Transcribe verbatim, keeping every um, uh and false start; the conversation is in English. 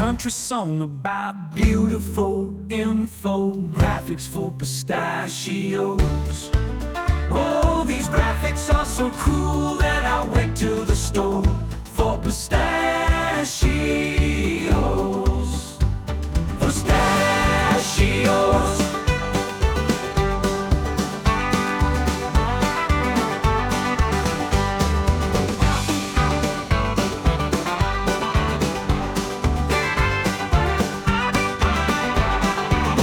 country song about beautiful infographics for pistachios. Oh, these graphics are so cool that I went to the store for pistachios.